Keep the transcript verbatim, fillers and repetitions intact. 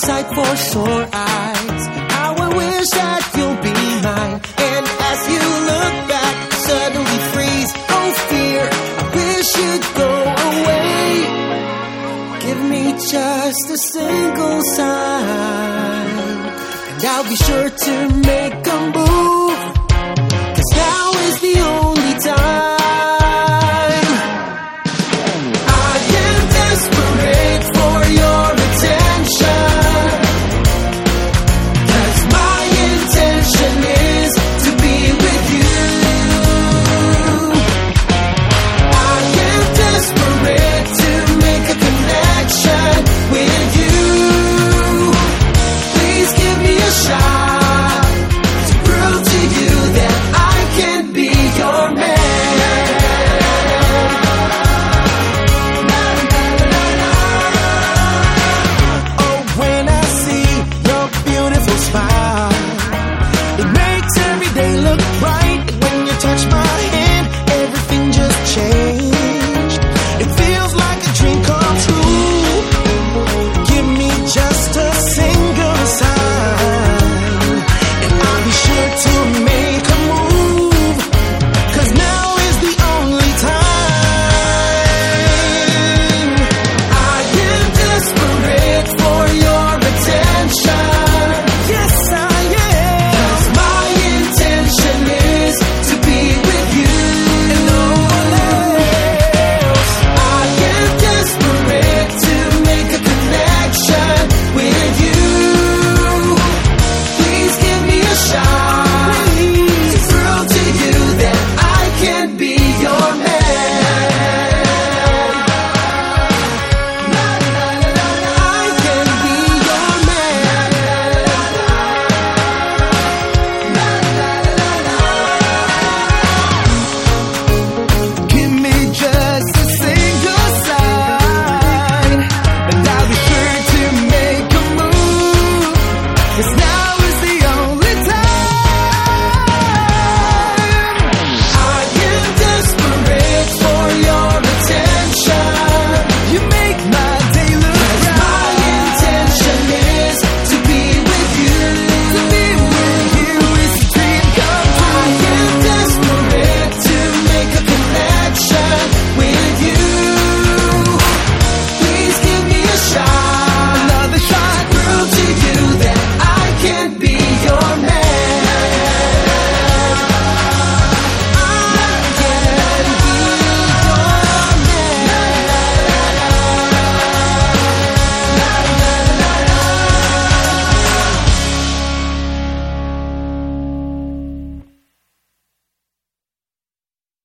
sight for sore eyes. How I wish that you'll be mine. And as you look back, suddenly freeze. Oh fear, I wish you'd go away. Give me just a single sign, and I'll be sure to make a move.